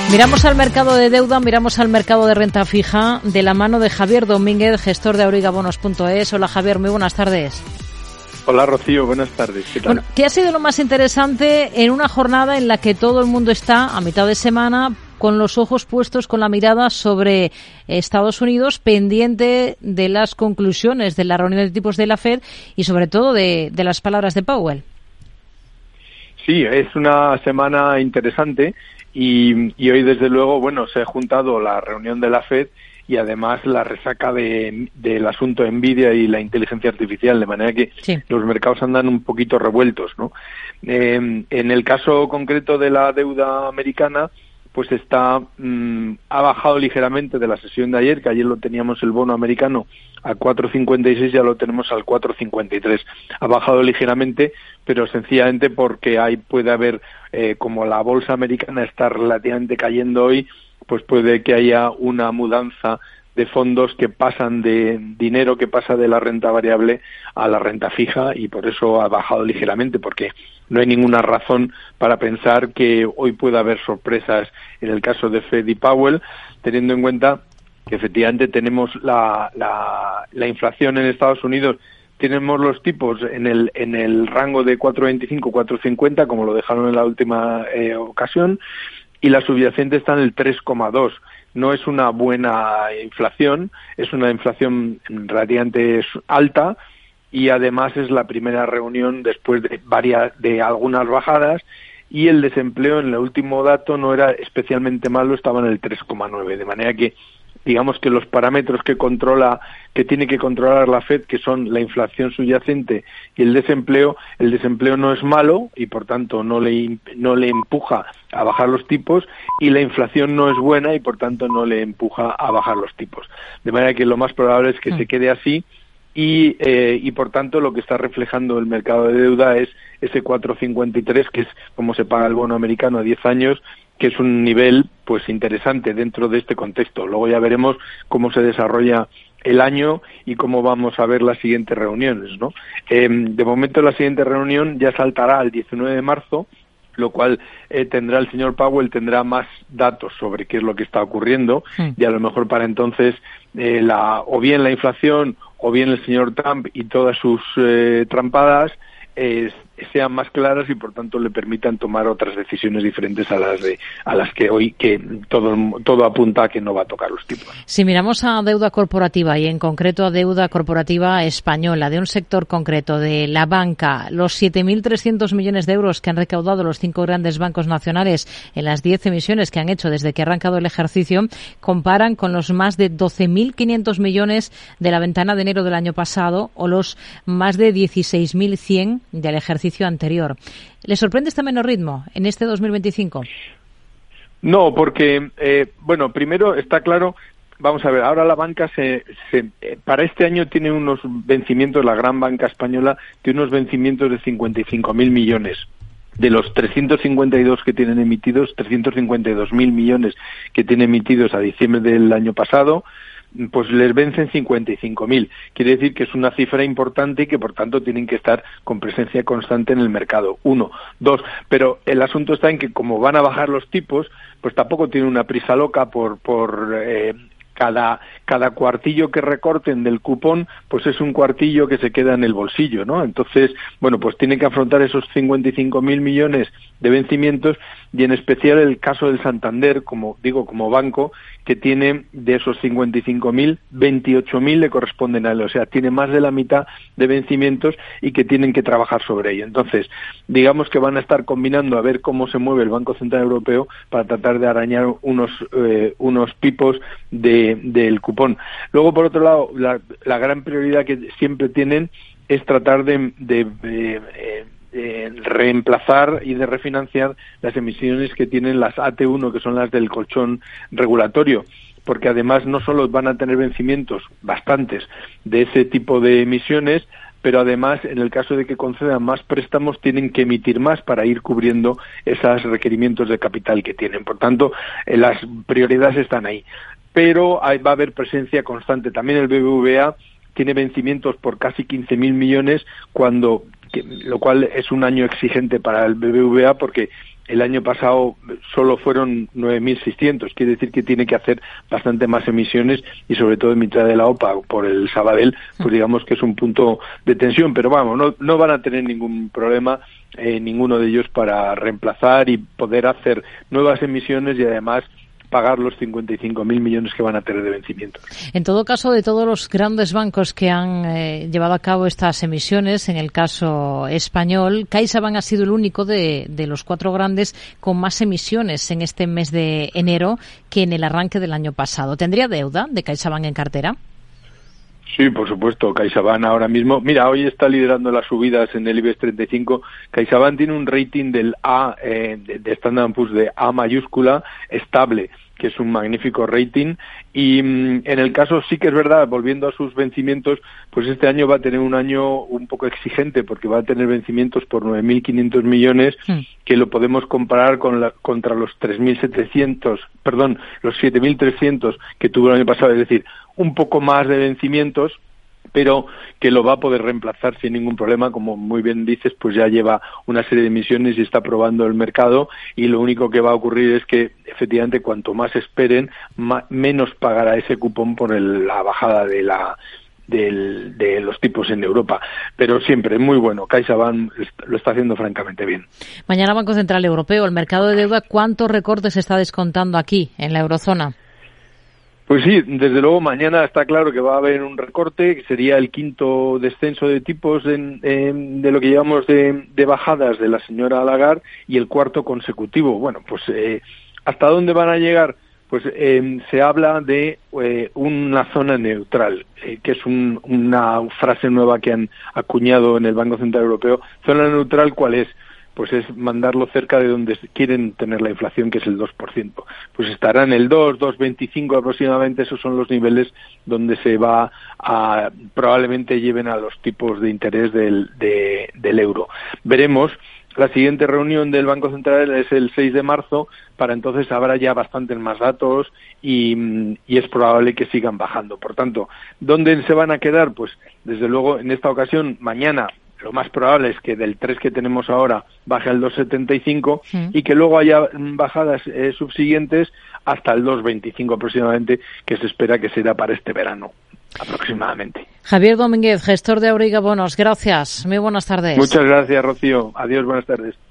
Miramos al mercado de deuda, miramos al mercado de renta fija de la mano de Javier Domínguez, gestor de aurigabonos.es. Hola Javier, muy buenas tardes. Hola Rocío, buenas tardes. ¿Qué tal? Bueno, ¿qué ha sido lo más interesante en una jornada en la que todo el mundo está a mitad de semana con los ojos puestos, con la mirada sobre Estados Unidos, pendiente de las conclusiones de la reunión de tipos de la Fed y sobre todo de las palabras de Powell? Sí, es una semana interesante y hoy desde luego, bueno, se ha juntado la reunión de la Fed y además la resaca del asunto Nvidia y la inteligencia artificial, de manera que sí, los mercados andan un poquito revueltos, ¿no? En el caso concreto de la deuda americana, pues ha bajado ligeramente de la sesión de ayer, que ayer lo teníamos el bono americano a 4,56, ya lo tenemos al 4,53. Ha bajado ligeramente, pero sencillamente porque puede haber, como la bolsa americana está relativamente cayendo hoy, pues puede que haya una mudanza de fondos que pasan de dinero que pasa de la renta variable a la renta fija y por eso ha bajado ligeramente, porque no hay ninguna razón para pensar que hoy pueda haber sorpresas en el caso de Fed y Powell, teniendo en cuenta que efectivamente tenemos la inflación en Estados Unidos. Tenemos los tipos en el rango de 4,25, 4,50, como lo dejaron en la última ocasión, y la subyacente está en el 3,2. No es una buena inflación, es una inflación relativamente alta y además es la primera reunión después de algunas bajadas, y el desempleo en el último dato no era especialmente malo, estaba en el 3,9, de manera que digamos que los parámetros que tiene que controlar la Fed, que son la inflación subyacente y el desempleo no es malo y por tanto no le empuja a bajar los tipos, y la inflación no es buena y por tanto no le empuja a bajar los tipos. De manera que lo más probable es que se quede así y por tanto lo que está reflejando el mercado de deuda es ese 4,53, que es como se paga el bono americano a 10 años, que es un nivel pues interesante dentro de este contexto. Luego ya veremos cómo se desarrolla el año y cómo vamos a ver las siguientes reuniones, ¿no? De momento la siguiente reunión ya saltará al 19 de marzo, lo cual tendrá el señor Powell, tendrá más datos sobre qué es lo que está ocurriendo, y a lo mejor para entonces o bien la inflación o bien el señor Trump y todas sus trampadas sean más claras y por tanto le permitan tomar otras decisiones diferentes a las que hoy, que todo apunta a que no va a tocar los tipos. Si miramos a deuda corporativa y en concreto a deuda corporativa española de un sector concreto, de la banca, los 7.300 millones de euros que han recaudado los 5 grandes bancos nacionales en las 10 emisiones que han hecho desde que ha arrancado el ejercicio, comparan con los más de 12.500 millones de la ventana de enero del año pasado o los más de 16.100 del ejercicio anterior. ¿Le sorprende este menor ritmo en este 2025? No, porque, primero está claro, vamos a ver, ahora la banca para este año tiene unos vencimientos, la gran banca española tiene unos vencimientos de 55.000 millones. De los 352 que tienen emitidos, 352.000 millones que tienen emitidos a diciembre del año pasado, pues les vencen 55.000. Quiere decir que es una cifra importante y que por tanto tienen que estar con presencia constante en el mercado. 1. 2. Pero el asunto está en que como van a bajar los tipos, pues tampoco tienen una prisa loca por cada cuartillo que recorten del cupón, pues es un cuartillo que se queda en el bolsillo, ¿no? Entonces, pues tienen que afrontar esos 55.000 millones de vencimientos, y en especial el caso del Santander, como banco, que tiene de esos 55.000, 28.000 le corresponden a él, o sea, tiene más de la mitad de vencimientos y que tienen que trabajar sobre ello. Entonces, digamos que van a estar combinando a ver cómo se mueve el Banco Central Europeo para tratar de arañar unos pipos del cupón. Luego, por otro lado, la gran prioridad que siempre tienen es tratar de reemplazar y de refinanciar las emisiones que tienen las AT1, que son las del colchón regulatorio, porque además no solo van a tener vencimientos bastantes de ese tipo de emisiones, pero además en el caso de que concedan más préstamos tienen que emitir más para ir cubriendo esos requerimientos de capital que tienen. Por tanto, las prioridades están ahí, pero va a haber presencia constante. También el BBVA tiene vencimientos por casi 15.000 millones, lo cual es un año exigente para el BBVA porque el año pasado solo fueron 9.600, quiere decir que tiene que hacer bastante más emisiones y sobre todo en mitad de la OPA por el Sabadell, pues digamos que es un punto de tensión, pero vamos, no van a tener ningún problema ninguno de ellos para reemplazar y poder hacer nuevas emisiones y además pagar los 55.000 millones que van a tener de vencimiento. En todo caso, de todos los grandes bancos que han llevado a cabo estas emisiones, en el caso español, CaixaBank ha sido el único de los 4 grandes con más emisiones en este mes de enero que en el arranque del año pasado. ¿Tendría deuda de CaixaBank en cartera? Sí, por supuesto. CaixaBank ahora mismo, mira, hoy está liderando las subidas en el IBEX 35. CaixaBank tiene un rating del A, de Standard & Poor's de A mayúscula, estable, que es un magnífico rating, y en el caso sí que es verdad, volviendo a sus vencimientos, pues este año va a tener un año un poco exigente, porque va a tener vencimientos por 9.500 millones, que lo podemos comparar contra los 7.300 que tuvo el año pasado, es decir, un poco más de vencimientos, pero que lo va a poder reemplazar sin ningún problema, como muy bien dices, pues ya lleva una serie de emisiones y está probando el mercado, y lo único que va a ocurrir es que efectivamente cuanto más esperen, menos pagará ese cupón por la bajada de los tipos en Europa, pero siempre muy bueno. CaixaBank lo está haciendo francamente bien. Mañana Banco Central Europeo, el mercado de deuda, ¿cuántos recortes se está descontando aquí en la eurozona? Pues sí, desde luego mañana está claro que va a haber un recorte, que sería el 5º descenso de tipos de lo que llevamos de bajadas de la señora Lagarde, y el 4º consecutivo. Bueno, pues ¿hasta dónde van a llegar? Pues se habla de una zona neutral, que es una frase nueva que han acuñado en el Banco Central Europeo. Zona neutral, ¿cuál es? Pues es mandarlo cerca de donde quieren tener la inflación, que es el 2%. Pues estará en el 2,25 aproximadamente. Esos son los niveles donde se va a, probablemente lleven a los tipos de interés del euro. Veremos. La siguiente reunión del Banco Central es el 6 de marzo, para entonces habrá ya bastantes más datos y es probable que sigan bajando. Por tanto, ¿dónde se van a quedar? Pues desde luego en esta ocasión, mañana, lo más probable es que del 3 que tenemos ahora baje al 2,75 y que luego haya bajadas subsiguientes hasta el 2,25 aproximadamente, que se espera que será para este verano aproximadamente. Javier Domínguez, gestor de Auriga Bonos, gracias. Muy buenas tardes. Muchas gracias, Rocío. Adiós, buenas tardes.